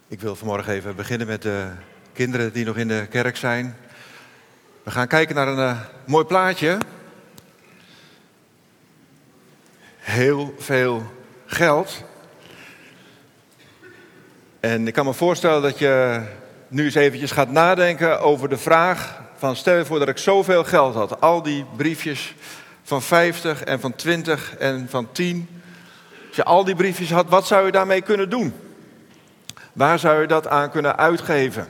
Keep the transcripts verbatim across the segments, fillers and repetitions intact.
Ik wil vanmorgen even beginnen met de kinderen die nog in de kerk zijn. We gaan kijken naar een uh, mooi plaatje. Heel veel geld. En ik kan me voorstellen dat je nu eens eventjes gaat nadenken over de vraag van stel je voor dat ik zoveel geld had. Al die briefjes van vijftig en van twintig en van tien. Als je al die briefjes had, wat zou je daarmee kunnen doen? Waar zou je dat aan kunnen uitgeven?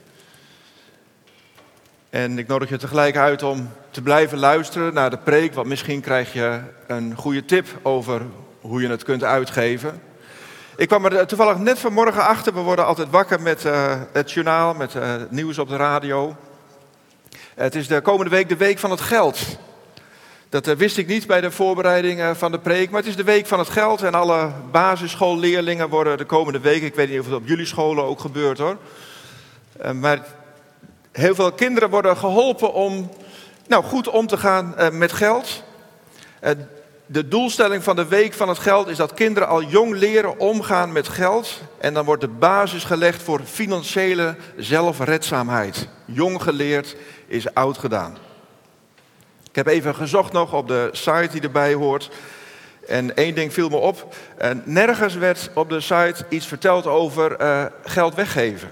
En ik nodig je tegelijk uit om te blijven luisteren naar de preek, want misschien krijg je een goede tip over hoe je het kunt uitgeven. Ik kwam er toevallig net vanmorgen achter, we worden altijd wakker met uh, het journaal, met uh, het nieuws op de radio. Het is de komende week de week van het geld. Dat uh, wist ik niet bij de voorbereiding uh, van de preek, maar het is de week van het geld en alle basisschoolleerlingen worden de komende week, ik weet niet of het op jullie scholen ook gebeurt hoor, uh, maar heel veel kinderen worden geholpen om nou, goed om te gaan uh, met geld. Uh, de doelstelling van de week van het geld is dat kinderen al jong leren omgaan met geld. En dan wordt de basis gelegd voor financiële zelfredzaamheid. Jong geleerd is oud gedaan. Ik heb even gezocht nog op de site die erbij hoort. En één ding viel me op. Uh, nergens werd op de site iets verteld over uh, geld weggeven.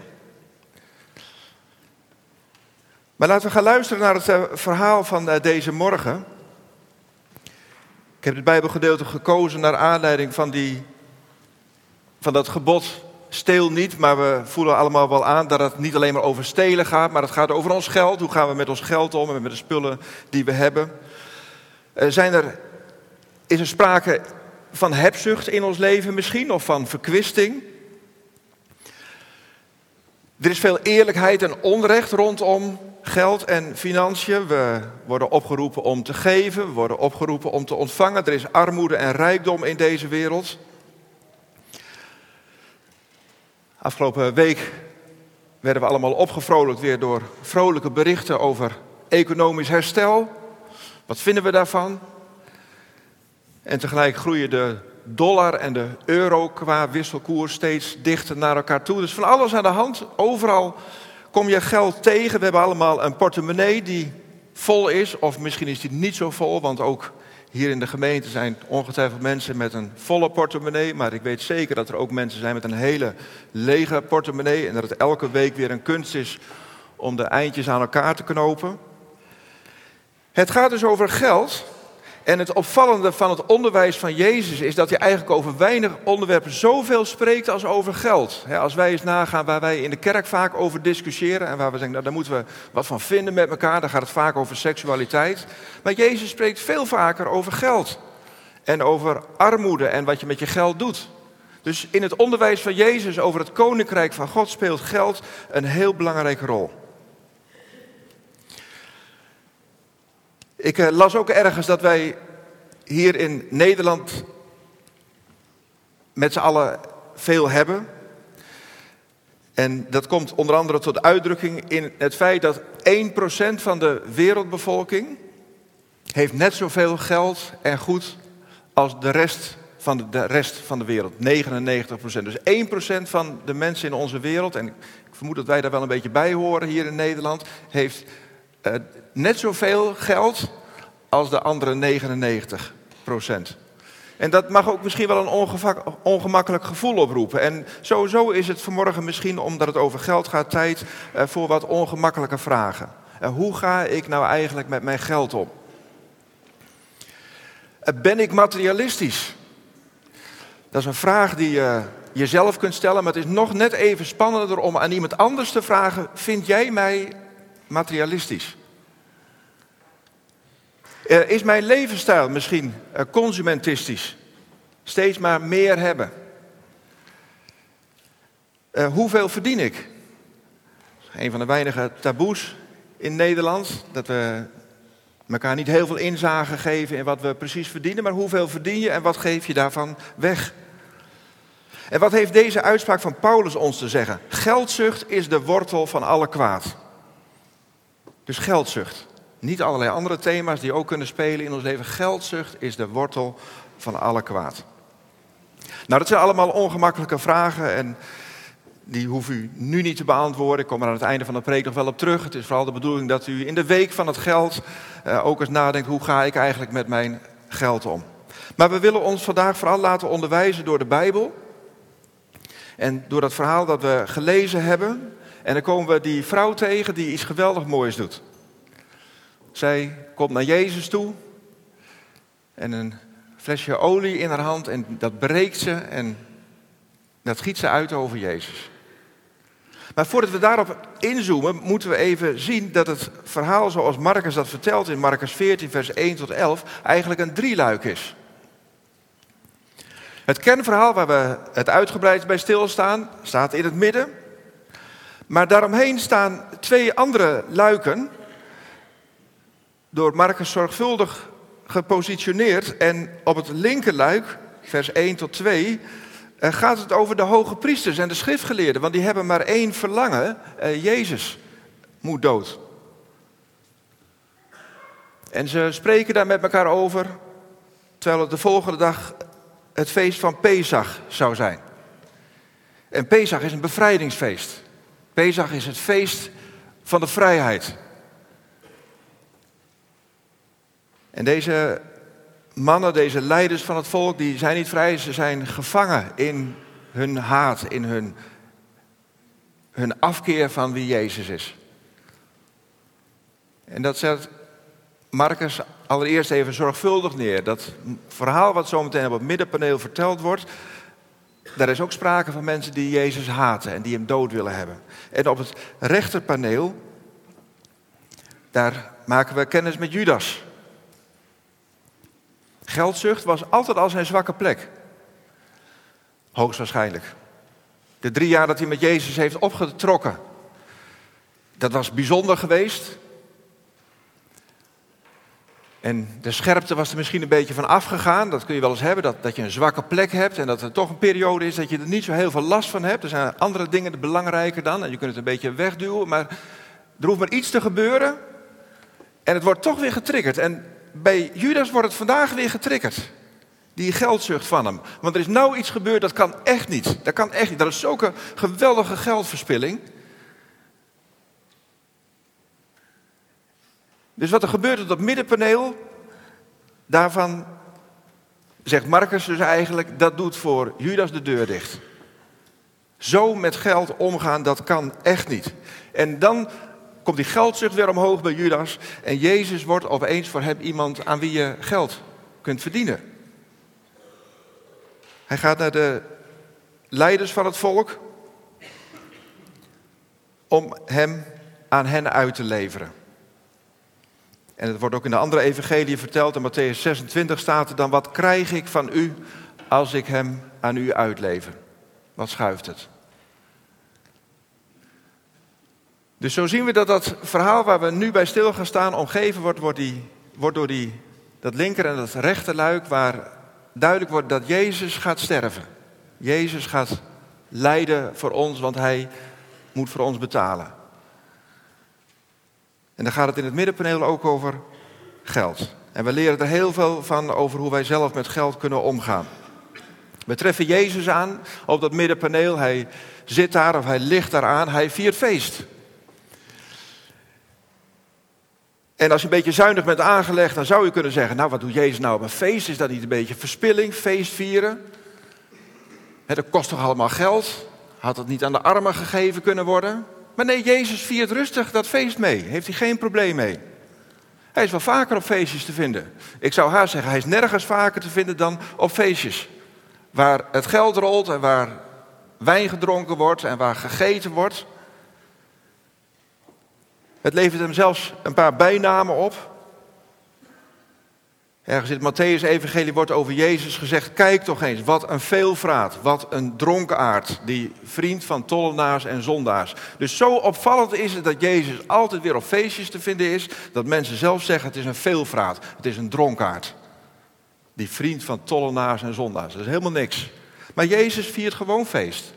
Maar laten we gaan luisteren naar het uh, verhaal van uh, deze morgen. Ik heb het Bijbelgedeelte gekozen naar aanleiding van, die, van dat gebod steel niet. Maar we voelen allemaal wel aan dat het niet alleen maar over stelen gaat. Maar het gaat over ons geld. Hoe gaan we met ons geld om en met de spullen die we hebben. Uh, zijn er, is er sprake van hebzucht in ons leven misschien? Of van verkwisting? Er is veel eerlijkheid en onrecht rondom geld en financiën. We worden opgeroepen om te geven, we worden opgeroepen om te ontvangen. Er is armoede en rijkdom in deze wereld. Afgelopen week werden we allemaal opgevrolijkt weer door vrolijke berichten over economisch herstel. Wat vinden we daarvan? En tegelijk groeien de dollar en de euro qua wisselkoers steeds dichter naar elkaar toe. Dus van alles aan de hand, overal kom je geld tegen. We hebben allemaal een portemonnee die vol is. Of misschien is die niet zo vol. Want ook hier in de gemeente zijn ongetwijfeld mensen met een volle portemonnee. Maar ik weet zeker dat er ook mensen zijn met een hele lege portemonnee. En dat het elke week weer een kunst is om de eindjes aan elkaar te knopen. Het gaat dus over geld. En het opvallende van het onderwijs van Jezus is dat hij eigenlijk over weinig onderwerpen zoveel spreekt als over geld. Als wij eens nagaan waar wij in de kerk vaak over discussiëren en waar we zeggen, nou, daar moeten we wat van vinden met elkaar, dan gaat het vaak over seksualiteit. Maar Jezus spreekt veel vaker over geld en over armoede en wat je met je geld doet. Dus in het onderwijs van Jezus over het koninkrijk van God speelt geld een heel belangrijke rol. Ik uh, las ook ergens dat wij hier in Nederland met z'n allen veel hebben. En dat komt onder andere tot uitdrukking in het feit dat één procent van de wereldbevolking heeft net zoveel geld en goed als de rest van de, de rest van de wereld. negenennegentig procent. Dus één procent van de mensen in onze wereld, en ik vermoed dat wij daar wel een beetje bij horen hier in Nederland, heeft Uh, net zoveel geld als de andere negenennegentig procent. En dat mag ook misschien wel een ongevak, ongemakkelijk gevoel oproepen. En sowieso is het vanmorgen misschien, omdat het over geld gaat, tijd uh, voor wat ongemakkelijke vragen. Uh, hoe ga ik nou eigenlijk met mijn geld om? Uh, ben ik materialistisch? Dat is een vraag die je uh, jezelf kunt stellen, maar het is nog net even spannender om aan iemand anders te vragen, vind jij mij materialistisch? Uh, is mijn levensstijl misschien uh, consumentistisch? Steeds maar meer hebben. Uh, hoeveel verdien ik? Een van de weinige taboes in Nederland. Dat we elkaar niet heel veel inzage geven in wat we precies verdienen. Maar hoeveel verdien je en wat geef je daarvan weg? En wat heeft deze uitspraak van Paulus ons te zeggen? Geldzucht is de wortel van alle kwaad. Dus geldzucht. Niet allerlei andere thema's die ook kunnen spelen in ons leven. Geldzucht is de wortel van alle kwaad. Nou, dat zijn allemaal ongemakkelijke vragen. En die hoef u nu niet te beantwoorden. Ik kom er aan het einde van de preek nog wel op terug. Het is vooral de bedoeling dat u in de week van het geld uh, ook eens nadenkt, hoe ga ik eigenlijk met mijn geld om? Maar we willen ons vandaag vooral laten onderwijzen door de Bijbel. En door dat verhaal dat we gelezen hebben. En dan komen we die vrouw tegen die iets geweldig moois doet. Zij komt naar Jezus toe. En een flesje olie in haar hand. En dat breekt ze en dat giet ze uit over Jezus. Maar voordat we daarop inzoomen, moeten we even zien dat het verhaal zoals Marcus dat vertelt in Marcus veertien, vers één tot elf, eigenlijk een drieluik is. Het kernverhaal waar we het uitgebreid bij stilstaan, staat in het midden. Maar daaromheen staan twee andere luiken, door Marcus zorgvuldig gepositioneerd. En op het linkerluik, vers één tot twee, gaat het over de hoge priesters en de schriftgeleerden. Want die hebben maar één verlangen, Jezus moet dood. En ze spreken daar met elkaar over, terwijl het de volgende dag het feest van Pesach zou zijn. En Pesach is een bevrijdingsfeest. Pesach is het feest van de vrijheid. En deze mannen, deze leiders van het volk, die zijn niet vrij. Ze zijn gevangen in hun haat, in hun, hun afkeer van wie Jezus is. En dat zet Marcus allereerst even zorgvuldig neer. Dat verhaal wat zometeen op het middenpaneel verteld wordt, daar is ook sprake van mensen die Jezus haten en die hem dood willen hebben. En op het rechterpaneel, daar maken we kennis met Judas. Geldzucht was altijd al zijn zwakke plek. Hoogstwaarschijnlijk. De drie jaar dat hij met Jezus heeft opgetrokken, dat was bijzonder geweest. En de scherpte was er misschien een beetje van afgegaan. Dat kun je wel eens hebben, dat, dat je een zwakke plek hebt en dat er toch een periode is dat je er niet zo heel veel last van hebt. Er zijn andere dingen belangrijker dan en je kunt het een beetje wegduwen. Maar er hoeft maar iets te gebeuren en het wordt toch weer getriggerd. En bij Judas wordt het vandaag weer getriggerd. Die geldzucht van hem. Want er is nou iets gebeurd, dat kan echt niet. Dat kan echt niet. Dat is zulke geweldige geldverspilling. Dus wat er gebeurt op dat middenpaneel, daarvan zegt Marcus dus eigenlijk, dat doet voor Judas de deur dicht. Zo met geld omgaan, dat kan echt niet. En dan komt die geldzucht weer omhoog bij Judas. En Jezus wordt opeens voor hem iemand aan wie je geld kunt verdienen. Hij gaat naar de leiders van het volk om hem aan hen uit te leveren. En het wordt ook in de andere evangelie verteld. In Matthäus zesentwintig staat er dan, wat krijg ik van u als ik hem aan u uitlever? Wat schuift het? Dus zo zien we dat dat verhaal waar we nu bij stil gaan staan omgeven wordt, wordt, die, wordt door die, dat linker en dat rechterluik, waar duidelijk wordt dat Jezus gaat sterven. Jezus gaat lijden voor ons, want hij moet voor ons betalen. En dan gaat het in het middenpaneel ook over geld. En we leren er heel veel van over hoe wij zelf met geld kunnen omgaan. We treffen Jezus aan op dat middenpaneel. Hij zit daar of hij ligt daar aan. Hij viert feest. En als je een beetje zuinig bent aangelegd, dan zou je kunnen zeggen, nou, wat doet Jezus nou op een feest? Is dat niet een beetje verspilling, feest vieren? He, dat kost toch allemaal geld? Had het niet aan de armen gegeven kunnen worden? Maar nee, Jezus viert rustig dat feest mee. Heeft hij geen probleem mee. Hij is wel vaker op feestjes te vinden. Ik zou haast zeggen, hij is nergens vaker te vinden dan op feestjes. Waar het geld rolt en waar wijn gedronken wordt en waar gegeten wordt. Het levert hem zelfs een paar bijnamen op. Ergens in het Matthäus-evangelie wordt over Jezus gezegd, kijk toch eens, wat een veelvraat, wat een dronkaard, die vriend van tollenaars en zondaars. Dus zo opvallend is het dat Jezus altijd weer op feestjes te vinden is, dat mensen zelf zeggen, het is een veelvraat, het is een dronkaard. Die vriend van tollenaars en zondaars, dat is helemaal niks. Maar Jezus viert gewoon feest.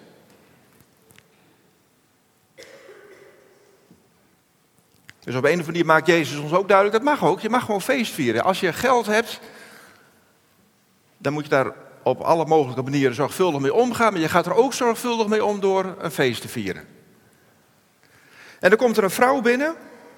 Dus op een of andere manier maakt Jezus ons ook duidelijk, dat mag ook, je mag gewoon feest vieren. Als je geld hebt, dan moet je daar op alle mogelijke manieren zorgvuldig mee omgaan, maar je gaat er ook zorgvuldig mee om door een feest te vieren. En dan komt er een vrouw binnen.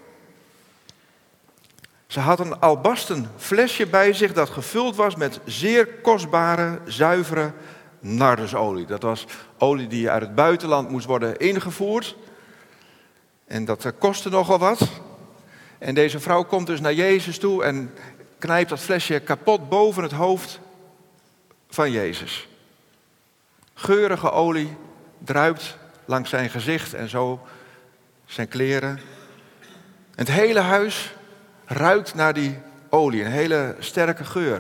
Ze had een albasten flesje bij zich dat gevuld was met zeer kostbare, zuivere nardusolie. Dat was olie die uit het buitenland moest worden ingevoerd. En dat kostte nogal wat. En deze vrouw komt dus naar Jezus toe en knijpt dat flesje kapot boven het hoofd van Jezus. Geurige olie druipt langs zijn gezicht en zo zijn kleren. Het hele huis ruikt naar die olie, een hele sterke geur.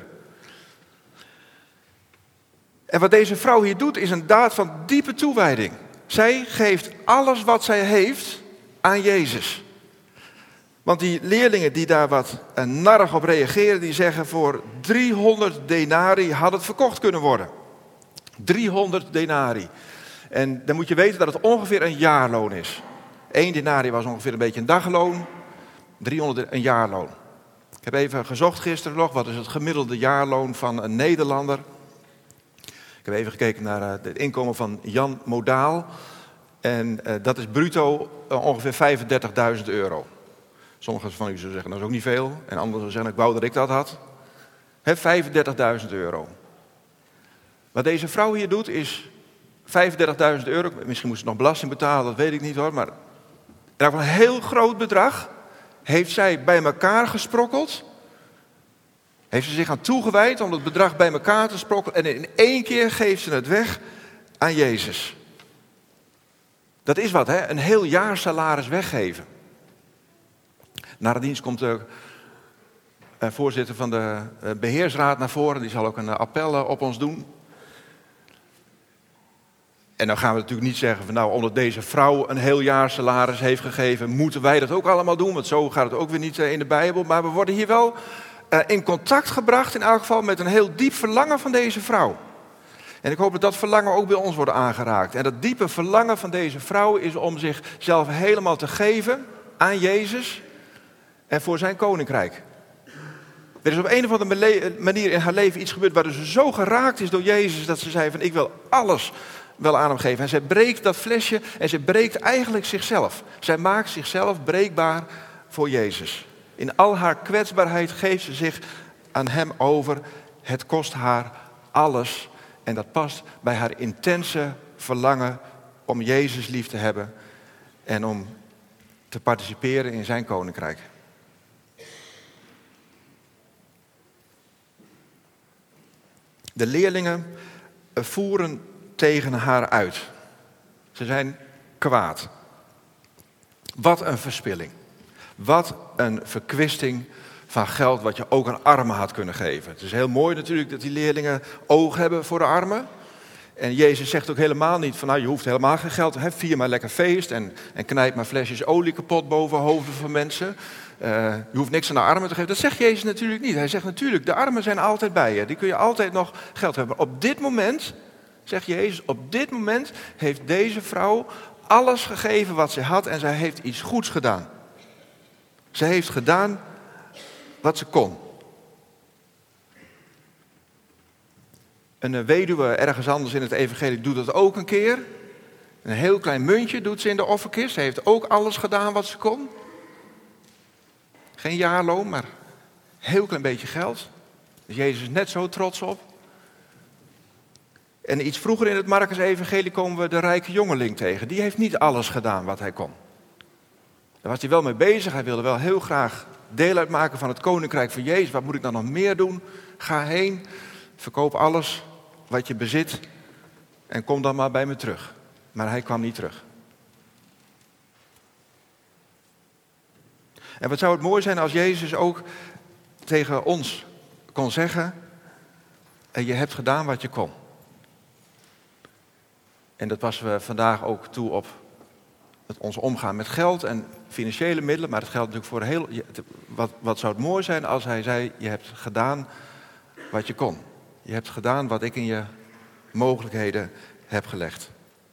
En wat deze vrouw hier doet is een daad van diepe toewijding. Zij geeft alles wat zij heeft aan Jezus. Want die leerlingen die daar wat narrig op reageren, die zeggen voor driehonderd denari had het verkocht kunnen worden. driehonderd denari. En dan moet je weten dat het ongeveer een jaarloon is. Eén denari was ongeveer een beetje een dagloon. driehonderd een jaarloon. Ik heb even gezocht gisteren nog, wat is het gemiddelde jaarloon van een Nederlander. Ik heb even gekeken naar het inkomen van Jan Modaal. En uh, dat is bruto uh, ongeveer vijfendertigduizend euro. Sommigen van u zullen zeggen, dat is ook niet veel. En anderen zullen zeggen, ik wou dat ik dat had. vijfendertigduizend euro. Wat deze vrouw hier doet is vijfendertigduizend euro. Misschien moest ze nog belasting betalen, dat weet ik niet hoor. Maar een heel groot bedrag heeft zij bij elkaar gesprokkeld. Heeft ze zich aan toegewijd om het bedrag bij elkaar te sprokkelen. En in één keer geeft ze het weg aan Jezus. Dat is wat, hè? Een heel jaar salaris weggeven. Na de dienst komt de uh, voorzitter van de uh, beheersraad naar voren. Die zal ook een uh, appel uh, op ons doen. En dan gaan we natuurlijk niet zeggen van nou, omdat deze vrouw een heel jaar salaris heeft gegeven, moeten wij dat ook allemaal doen. Want zo gaat het ook weer niet uh, in de Bijbel. Maar we worden hier wel uh, in contact gebracht, in elk geval met een heel diep verlangen van deze vrouw. En ik hoop dat dat verlangen ook bij ons wordt aangeraakt. En dat diepe verlangen van deze vrouw is om zichzelf helemaal te geven aan Jezus en voor zijn koninkrijk. Er is op een of andere manier in haar leven iets gebeurd waardoor ze zo geraakt is door Jezus dat ze zei van ik wil alles wel aan hem geven. En zij breekt dat flesje en ze breekt eigenlijk zichzelf. Zij maakt zichzelf breekbaar voor Jezus. In al haar kwetsbaarheid geeft ze zich aan hem over. Het kost haar alles. En dat past bij haar intense verlangen om Jezus lief te hebben en om te participeren in zijn koninkrijk. De leerlingen voeren tegen haar uit. Ze zijn kwaad. Wat een verspilling. Wat een verkwisting van geld wat je ook aan armen had kunnen geven. Het is heel mooi natuurlijk dat die leerlingen oog hebben voor de armen. En Jezus zegt ook helemaal niet van nou je hoeft helemaal geen geld te hebben. Vier maar lekker feest en, en knijp maar flesjes olie kapot boven hoofden van mensen. Uh, je hoeft niks aan de armen te geven. Dat zegt Jezus natuurlijk niet. Hij zegt natuurlijk de armen zijn altijd bij je. Die kun je altijd nog geld hebben. Op dit moment, zegt Jezus, op dit moment heeft deze vrouw alles gegeven wat ze had en zij heeft iets goeds gedaan. Ze heeft gedaan wat ze kon. Een weduwe ergens anders in het evangelie doet dat ook een keer. Een heel klein muntje doet ze in de offerkist. Ze heeft ook alles gedaan wat ze kon. Geen jaarloon, maar een heel klein beetje geld. Dus Jezus is net zo trots op. En iets vroeger in het Markus-evangelie komen we de rijke jongeling tegen. Die heeft niet alles gedaan wat hij kon. Daar was hij wel mee bezig. Hij wilde wel heel graag deel uitmaken van het koninkrijk van Jezus. Wat moet ik dan nog meer doen? Ga heen, verkoop alles wat je bezit en kom dan maar bij me terug. Maar hij kwam niet terug. En wat zou het mooi zijn als Jezus ook tegen ons kon zeggen, je hebt gedaan wat je kon. En dat passen we vandaag ook toe op het ons omgaan met geld en financiële middelen. Maar het geldt natuurlijk voor heel... Wat, wat zou het mooi zijn als hij zei, je hebt gedaan wat je kon. Je hebt gedaan wat ik in je mogelijkheden heb gelegd.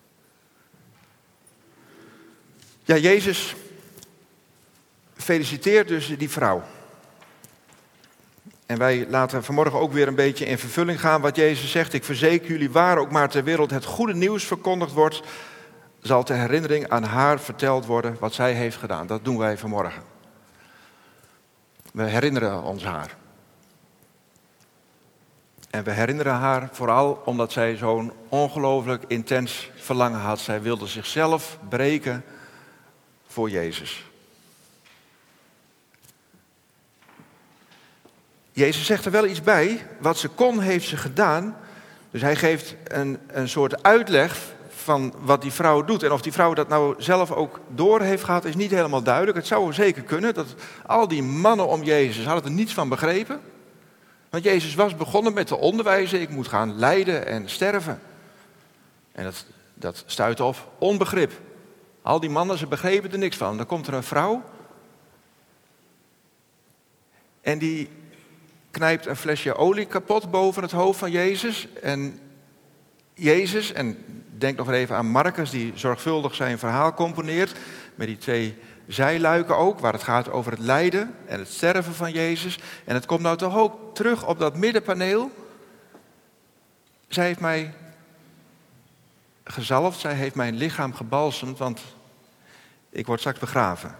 Ja, Jezus feliciteert dus die vrouw. En wij laten vanmorgen ook weer een beetje in vervulling gaan wat Jezus zegt. Ik verzeker jullie, waar ook maar ter wereld het goede nieuws verkondigd wordt, zal ter herinnering aan haar verteld worden wat zij heeft gedaan. Dat doen wij vanmorgen. We herinneren ons haar. En we herinneren haar vooral omdat zij zo'n ongelooflijk intens verlangen had. Zij wilde zichzelf breken voor Jezus. Jezus zegt er wel iets bij. Wat ze kon, heeft ze gedaan. Dus hij geeft een, een soort uitleg van wat die vrouw doet. En of die vrouw dat nou zelf ook door heeft gehad, is niet helemaal duidelijk. Het zou zeker kunnen dat al die mannen om Jezus hadden er niets van begrepen. Want Jezus was begonnen met te onderwijzen. Ik moet gaan lijden en sterven. En dat, dat stuitte op onbegrip. Al die mannen, ze begrepen er niks van. Dan komt er een vrouw. En die knijpt een flesje olie kapot boven het hoofd van Jezus. En Jezus, en denk nog even aan Marcus, die zorgvuldig zijn verhaal componeert. Met die twee zijluiken ook, waar het gaat over het lijden en het sterven van Jezus. En het komt nou toch ook terug op dat middenpaneel. Zij heeft mij gezalfd, zij heeft mijn lichaam gebalsemd, want ik word straks begraven.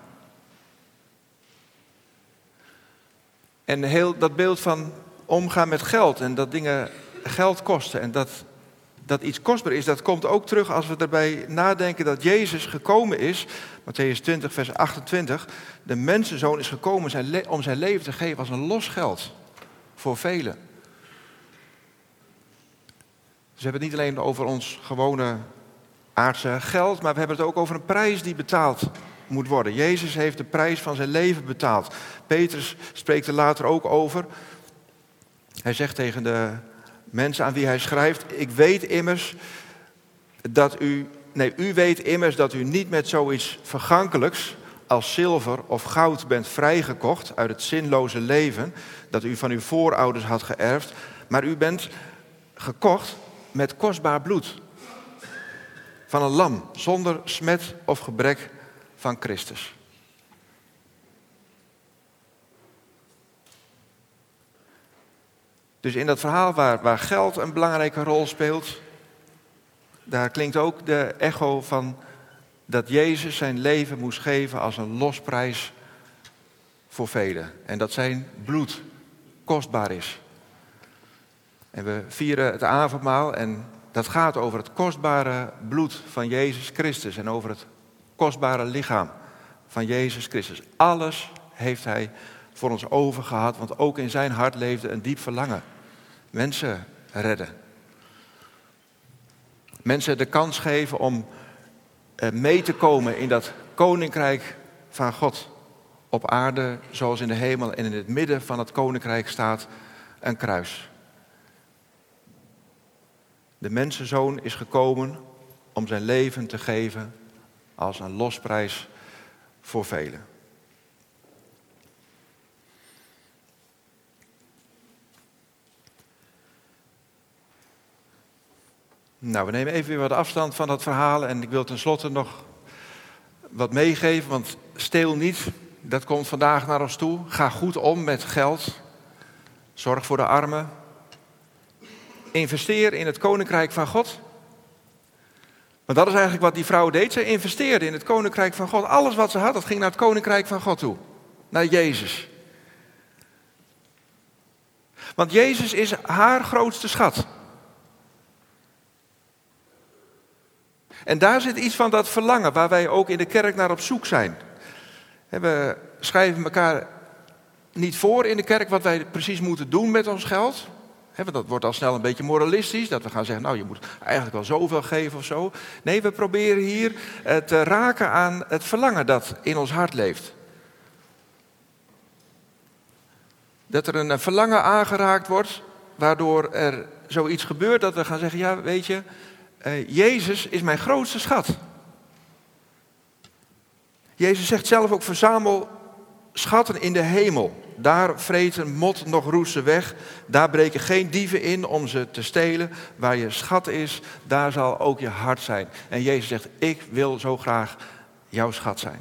En heel dat beeld van omgaan met geld en dat dingen geld kosten en dat, dat iets kostbaar is, dat komt ook terug als we erbij nadenken dat Jezus gekomen is, Mattheüs twintig vers achtentwintig, de mensenzoon is gekomen zijn le- om zijn leven te geven als een los geld voor velen. Dus we hebben het niet alleen over ons gewone aardse geld, maar we hebben het ook over een prijs die betaald moet worden. Jezus heeft de prijs van zijn leven betaald. Petrus spreekt er later ook over. Hij zegt tegen de mensen aan wie hij schrijft: ik weet immers dat u, nee, u weet immers dat u niet met zoiets vergankelijks als zilver of goud bent vrijgekocht uit het zinloze leven dat u van uw voorouders had geërfd, maar u bent gekocht met kostbaar bloed van een lam zonder smet of gebrek van Christus. Dus in dat verhaal waar, waar geld een belangrijke rol speelt, daar klinkt ook de echo van dat Jezus zijn leven moest geven als een losprijs voor velen. En dat zijn bloed kostbaar is. En we vieren het avondmaal en dat gaat over het kostbare bloed van Jezus Christus en over het kostbare lichaam van Jezus Christus. Alles heeft hij voor ons over gehad, want ook in zijn hart leefde een diep verlangen. Mensen redden. Mensen de kans geven om mee te komen in dat koninkrijk van God. Op aarde zoals in de hemel, en in het midden van het koninkrijk staat een kruis. De mensenzoon is gekomen om zijn leven te geven als een losprijs voor velen. Nou, we nemen even weer wat afstand van dat verhaal en ik wil tenslotte nog wat meegeven, want steel niet, dat komt vandaag naar ons toe. Ga goed om met geld, zorg voor de armen, investeer in het koninkrijk van God. Want dat is eigenlijk wat die vrouw deed, ze investeerde in het koninkrijk van God. Alles wat ze had, dat ging naar het koninkrijk van God toe, naar Jezus. Want Jezus is haar grootste schat. En daar zit iets van dat verlangen waar wij ook in de kerk naar op zoek zijn. We schrijven elkaar niet voor in de kerk wat wij precies moeten doen met ons geld. Want dat wordt al snel een beetje moralistisch. Dat we gaan zeggen, nou je moet eigenlijk wel zoveel geven of zo. Nee, we proberen hier te raken aan het verlangen dat in ons hart leeft. Dat er een verlangen aangeraakt wordt, waardoor er zoiets gebeurt dat we gaan zeggen, ja weet je, Uh, Jezus is mijn grootste schat. Jezus zegt zelf ook, verzamel schatten in de hemel. Daar vreten mot nog roesten weg. Daar breken geen dieven in om ze te stelen. Waar je schat is, daar zal ook je hart zijn. En Jezus zegt, ik wil zo graag jouw schat zijn.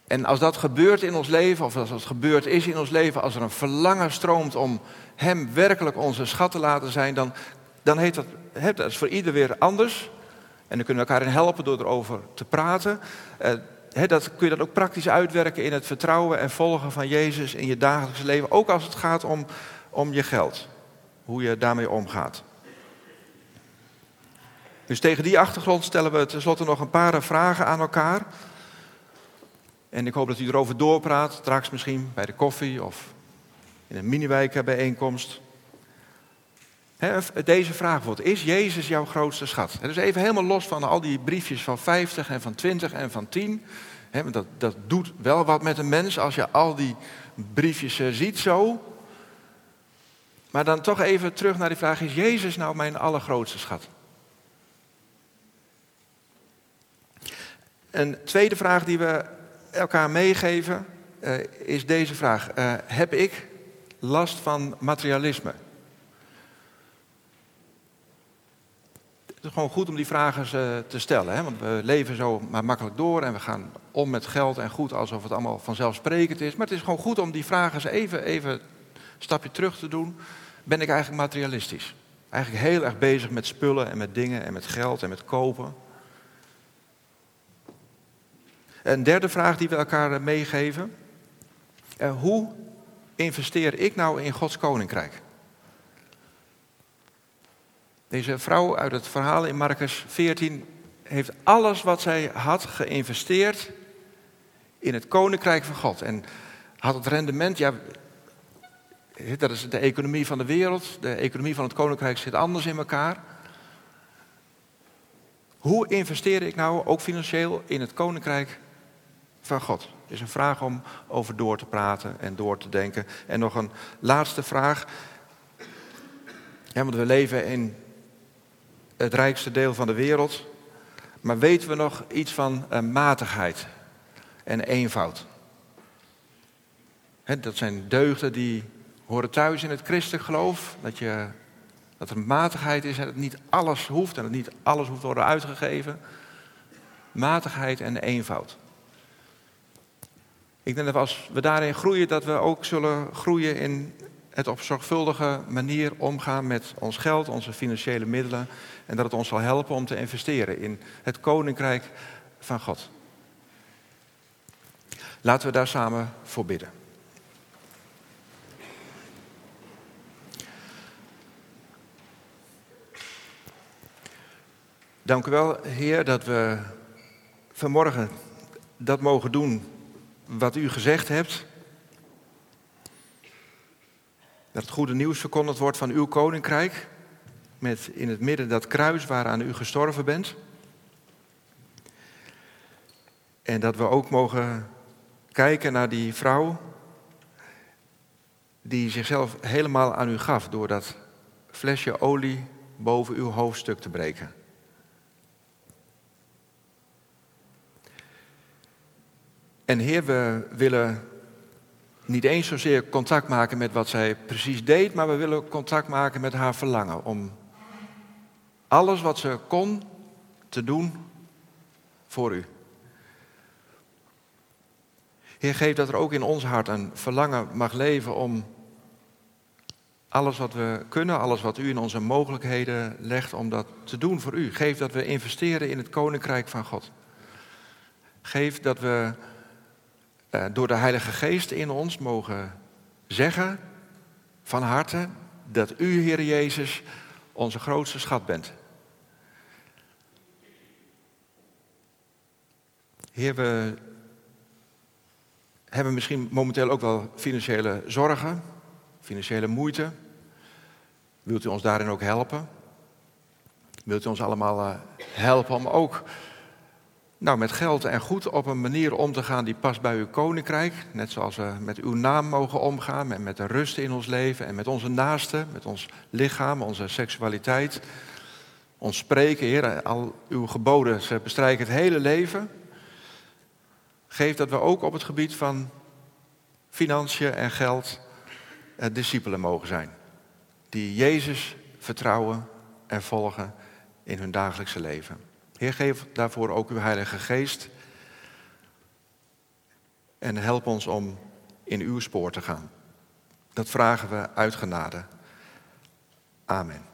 En als dat gebeurt in ons leven, of als dat gebeurd is in ons leven, als er een verlangen stroomt om hem werkelijk onze schat te laten zijn, dan, dan heet dat, he, dat is voor ieder weer anders. En dan kunnen we elkaar in helpen door erover te praten. Uh, he, dat kun je dan ook praktisch uitwerken in het vertrouwen en volgen van Jezus in je dagelijks leven. Ook als het gaat om, om je geld. Hoe je daarmee omgaat. Dus tegen die achtergrond stellen we tenslotte nog een paar vragen aan elkaar. En ik hoop dat u erover doorpraat, straks misschien bij de koffie of in een mini-wijkbijeenkomst. He, deze vraag bijvoorbeeld, is Jezus jouw grootste schat? He, dus even helemaal los van al die briefjes van vijftig en van twintig en van tien. He, want dat, dat doet wel wat met een mens als je al die briefjes uh, ziet zo. Maar dan toch even terug naar die vraag, is Jezus nou mijn allergrootste schat? Een tweede vraag die we elkaar meegeven uh, is deze vraag. Uh, heb ik last van materialisme? Het is gewoon goed om die vragen uh, te stellen. Hè? Want we leven zo maar makkelijk door en we gaan om met geld en goed alsof het allemaal vanzelfsprekend is. Maar het is gewoon goed om die vragen eens even, even een stapje terug te doen. Ben ik eigenlijk materialistisch? Eigenlijk heel erg bezig met spullen en met dingen en met geld en met kopen. Een derde vraag die we elkaar meegeven. Uh, hoe investeer ik nou in Gods koninkrijk? Deze vrouw uit het verhaal in Marcus veertien heeft alles wat zij had geïnvesteerd in het koninkrijk van God. En had het rendement, ja, dat is de economie van de wereld. De economie van het koninkrijk zit anders in elkaar. Hoe investeer ik nou ook financieel in het koninkrijk van God? Het is een vraag om over door te praten en door te denken. En nog een laatste vraag. Ja, want we leven in het rijkste deel van de wereld. Maar weten we nog iets van uh, matigheid en eenvoud? He, dat zijn deugden die horen thuis in het christelijk geloof. Dat, je, dat er matigheid is en dat niet alles hoeft en dat niet alles hoeft te worden uitgegeven. Matigheid en eenvoud. Ik denk dat als we daarin groeien, dat we ook zullen groeien in het op zorgvuldige manier omgaan met ons geld, onze financiële middelen. En dat het ons zal helpen om te investeren in het koninkrijk van God. Laten we daar samen voor bidden. Dank u wel, Heer, dat we vanmorgen dat mogen doen wat u gezegd hebt. Dat het goede nieuws verkondigd wordt van uw koninkrijk. Met in het midden dat kruis waaraan u gestorven bent. En dat we ook mogen kijken naar die vrouw die zichzelf helemaal aan u gaf door dat flesje olie boven uw hoofdstuk te breken. En Heer, we willen niet eens zozeer contact maken met wat zij precies deed, maar we willen contact maken met haar verlangen om alles wat ze kon te doen voor u. Heer, geef dat er ook in ons hart een verlangen mag leven om alles wat we kunnen, alles wat u in onze mogelijkheden legt, om dat te doen voor u. Geef dat we investeren in het koninkrijk van God. Geef dat we uh, door de Heilige Geest in ons mogen zeggen van harte dat u, Heer Jezus, onze grootste schat bent. Heer, we hebben misschien momenteel ook wel financiële zorgen, financiële moeite. Wilt u ons daarin ook helpen? Wilt u ons allemaal uh, helpen om ook nou, met geld en goed op een manier om te gaan die past bij uw koninkrijk. Net zoals we met uw naam mogen omgaan en met de rust in ons leven en met onze naasten, met ons lichaam, onze seksualiteit. Ons spreken, Heer, al uw geboden, ze bestrijken het hele leven. Geef dat we ook op het gebied van financiën en geld eh, discipelen mogen zijn. Die Jezus vertrouwen en volgen in hun dagelijkse leven. Heer, geef daarvoor ook uw Heilige Geest. En help ons om in uw spoor te gaan. Dat vragen we uit genade. Amen.